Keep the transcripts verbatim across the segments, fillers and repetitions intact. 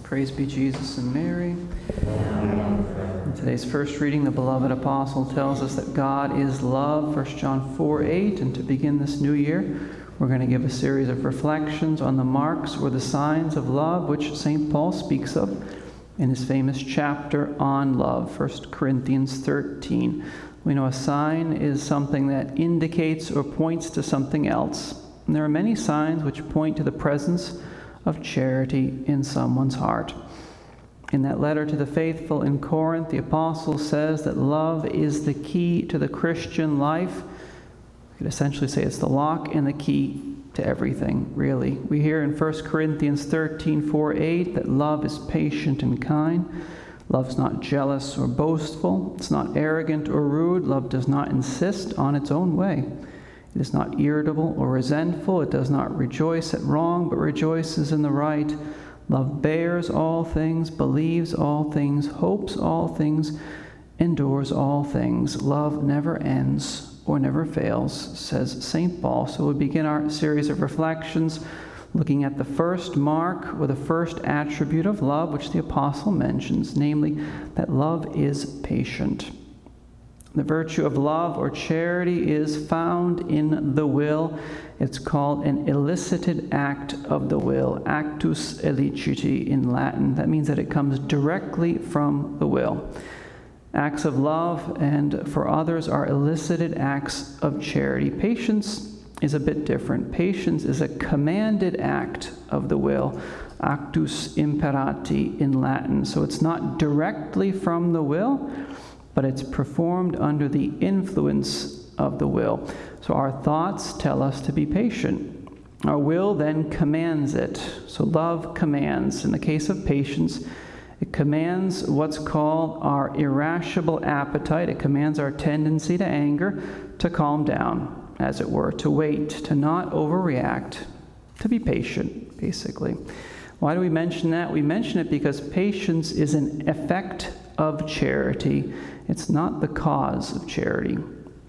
Praise be Jesus and Mary. In today's first reading, the beloved apostle tells us that God is love, First John four eight. And to begin this new year, we're going to give a series of reflections on the marks or the signs of love, which Saint Paul speaks of in his famous chapter on love, First Corinthians thirteen. We know a sign is something that indicates or points to something else. And there are many signs which point to the presence of charity in someone's heart. In that letter to the faithful in Corinth, the apostle says that love is the key to the Christian life. We could essentially say it's the lock and the key to everything, really. We hear in First Corinthians thirteen four eight that love is patient and kind. Love's not jealous or boastful. It's not arrogant or rude. Love does not insist on its own way. It is not irritable or resentful. It does not rejoice at wrong, but rejoices in the right. Love bears all things, believes all things, hopes all things, endures all things. Love never ends or never fails, says Saint Paul. So we begin our series of reflections looking at the first mark or the first attribute of love, which the apostle mentions, namely that love is patient. The virtue of love or charity is found in the will. It's called an elicited act of the will, actus eliciti in Latin. That means that it comes directly from the will. Acts of love and for others are elicited acts of charity. Patience is a bit different. Patience is a commanded act of the will, actus imperati in Latin. So it's not directly from the will, but it's performed under the influence of the will. So our thoughts tell us to be patient. Our will then commands it. So love commands. In the case of patience, it commands what's called our irascible appetite. It commands our tendency to anger to calm down, as it were, to wait, to not overreact, to be patient, basically. Why do we mention that? We mention it because patience is an effect of charity. It's not the cause of charity.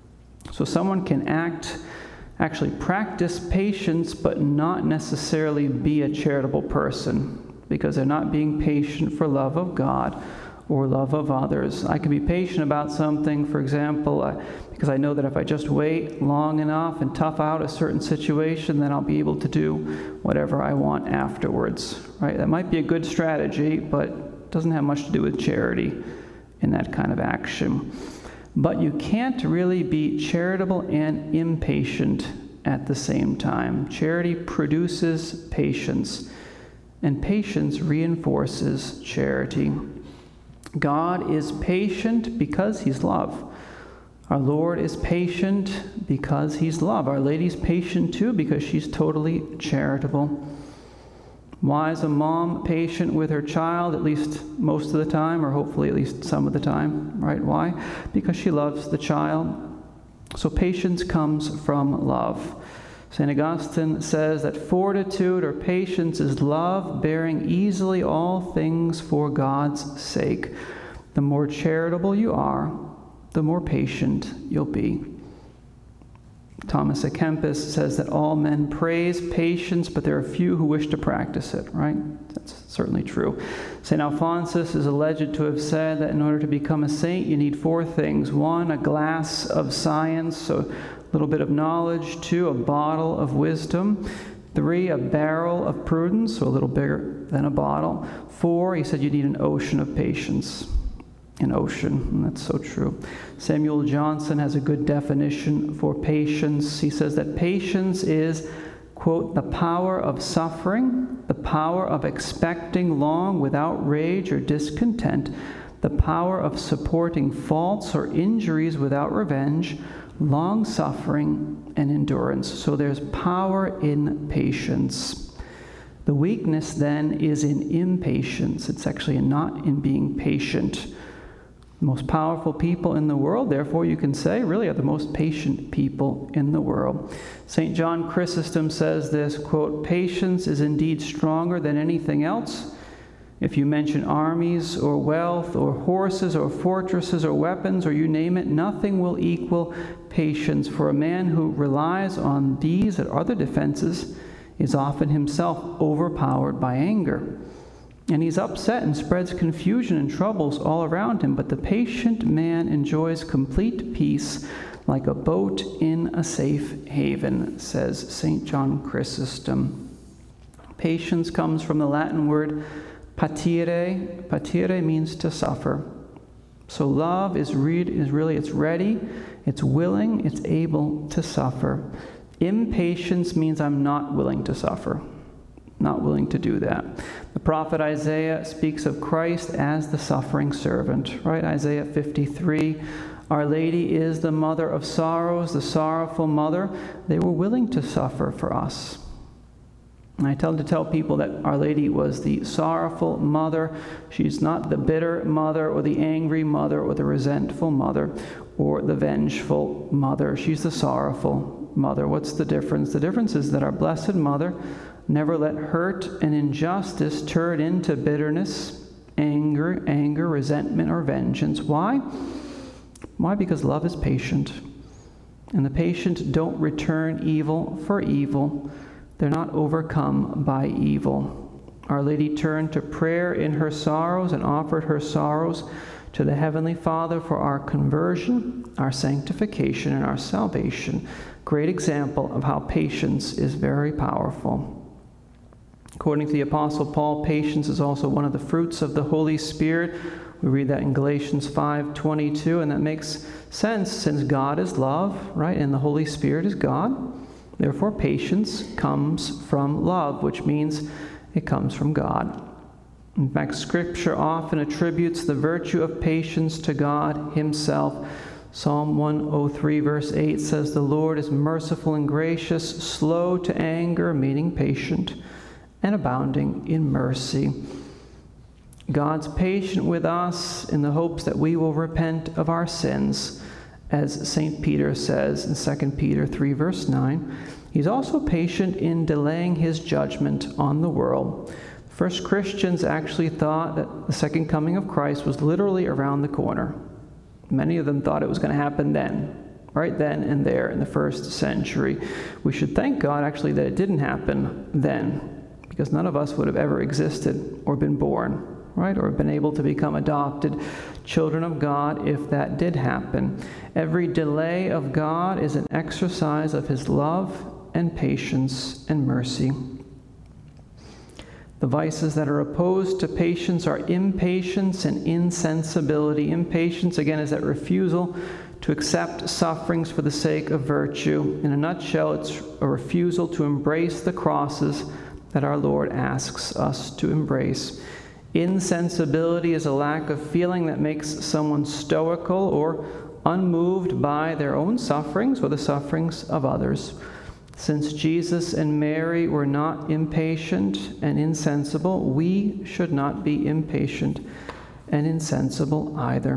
So someone can act, actually practice patience, but not necessarily be a charitable person because they're not being patient for love of God or love of others. I can be patient about something, for example, uh, because I know that if I just wait long enough and tough out a certain situation, then I'll be able to do whatever I want afterwards, right? That might be a good strategy, but it doesn't have much to do with charity in that kind of action. But you can't really be charitable and impatient at the same time. Charity produces patience, and patience reinforces charity. God is patient because he's love. Our Lord is patient because he's love. Our Lady's patient too because she's totally charitable. Why is a mom patient with her child, at least most of the time, or hopefully at least some of the time, right? Why? Because she loves the child. So patience comes from love. Saint Augustine says that fortitude or patience is love, bearing easily all things for God's sake. The more charitable you are, the more patient you'll be. Thomas à Kempis says that all men praise patience, but there are few who wish to practice it, right? That's certainly true. Saint Alphonsus is alleged to have said that in order to become a saint, you need four things. One, a glass of science, so a little bit of knowledge. Two, a bottle of wisdom. Three, a barrel of prudence, so a little bigger than a bottle. Four, he said you need an ocean of patience. An ocean, and that's so true. Samuel Johnson has a good definition for patience. He says that patience is, quote, the power of suffering, the power of expecting long without rage or discontent, the power of supporting faults or injuries without revenge, long-suffering, and endurance. So there's power in patience. The weakness then is in impatience. It's actually not in being patient. The most powerful people in the world, therefore, you can say, really are the most patient people in the world. Saint John Chrysostom says this, quote, patience is indeed stronger than anything else. If you mention armies or wealth or horses or fortresses or weapons or you name it, nothing will equal patience. For a man who relies on these and other defenses is often himself overpowered by anger. And he's upset and spreads confusion and troubles all around him, but the patient man enjoys complete peace like a boat in a safe haven, says Saint John Chrysostom. Patience comes from the Latin word patire. Patire means to suffer. So love is, re- is really, it's ready, it's willing, it's able to suffer. Impatience means I'm not willing to suffer. Not willing to do that. The prophet Isaiah speaks of Christ as the suffering servant, right? Isaiah fifty-three, Our Lady is the mother of sorrows, the sorrowful mother. They were willing to suffer for us. And I tell to tell people that Our Lady was the sorrowful mother. She's not the bitter mother or the angry mother or the resentful mother or the vengeful mother. She's the sorrowful mother. What's the difference? The difference is that our Blessed Mother never let hurt and injustice turn into bitterness, anger, anger, resentment, or vengeance. Why? Why? Because love is patient. And the patient don't return evil for evil. They're not overcome by evil. Our Lady turned to prayer in her sorrows and offered her sorrows to the Heavenly Father for our conversion, our sanctification, and our salvation. Great example of how patience is very powerful. According to the Apostle Paul, patience is also one of the fruits of the Holy Spirit. We read that in Galatians five twenty-two, and that makes sense since God is love, right? And the Holy Spirit is God. Therefore, patience comes from love, which means it comes from God. In fact, Scripture often attributes the virtue of patience to God Himself. Psalm one oh three, verse eight says, The Lord is merciful and gracious, slow to anger, meaning patient, and abounding in mercy. God's patient with us in the hopes that we will repent of our sins, as Saint Peter says in Second Peter three, verse nine. He's also patient in delaying His judgment on the world. First Christians actually thought that the second coming of Christ was literally around the corner. Many of them thought it was going to happen then, right then and there in the first century. We should thank God actually that it didn't happen then, because none of us would have ever existed or been born, right, or been able to become adopted children of God if that did happen. Every delay of God is an exercise of His love and patience and mercy. The vices that are opposed to patience are impatience and insensibility. Impatience, again, is that refusal to accept sufferings for the sake of virtue. In a nutshell, it's a refusal to embrace the crosses that our Lord asks us to embrace. Insensibility is a lack of feeling that makes someone stoical or unmoved by their own sufferings or the sufferings of others. Since Jesus and Mary were not impatient and insensible, we should not be impatient and insensible either.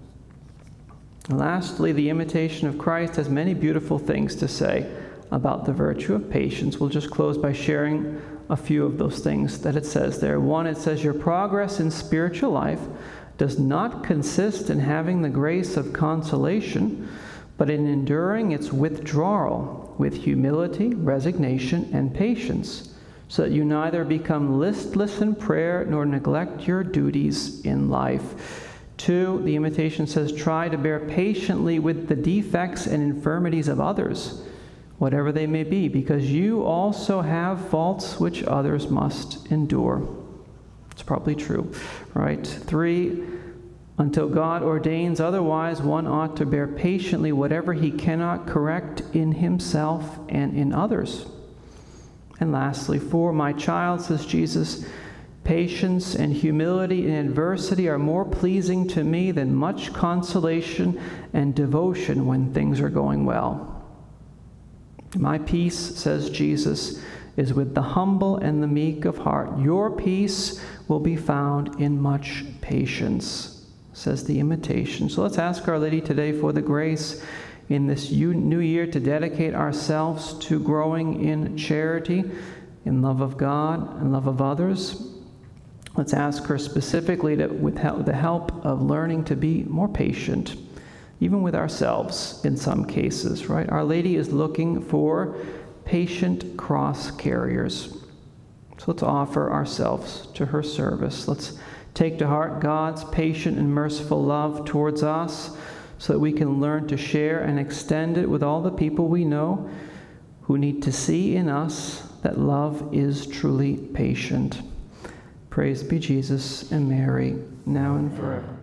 And lastly, the imitation of Christ has many beautiful things to say about the virtue of patience. We'll just close by sharing a few of those things that it says there. One, it says, your progress in spiritual life does not consist in having the grace of consolation, but in enduring its withdrawal with humility, resignation, and patience, so that you neither become listless in prayer nor neglect your duties in life. Two, the imitation says, try to bear patiently with the defects and infirmities of others, whatever they may be, because you also have faults which others must endure. It's probably true, right? Three, until God ordains otherwise, one ought to bear patiently whatever he cannot correct in himself and in others. And lastly, four, my child, says Jesus, patience and humility in adversity are more pleasing to me than much consolation and devotion when things are going well. My peace, says Jesus, is with the humble and the meek of heart. Your peace will be found in much patience, says the imitation. So let's ask Our Lady today for the grace in this new year to dedicate ourselves to growing in charity, in love of God and love of others. Let's ask her specifically to, with the help of learning to be more patient, even with ourselves in some cases, right? Our Lady is looking for patient cross carriers. So let's offer ourselves to her service. Let's take to heart God's patient and merciful love towards us so that we can learn to share and extend it with all the people we know who need to see in us that love is truly patient. Praise be Jesus and Mary, now and forever.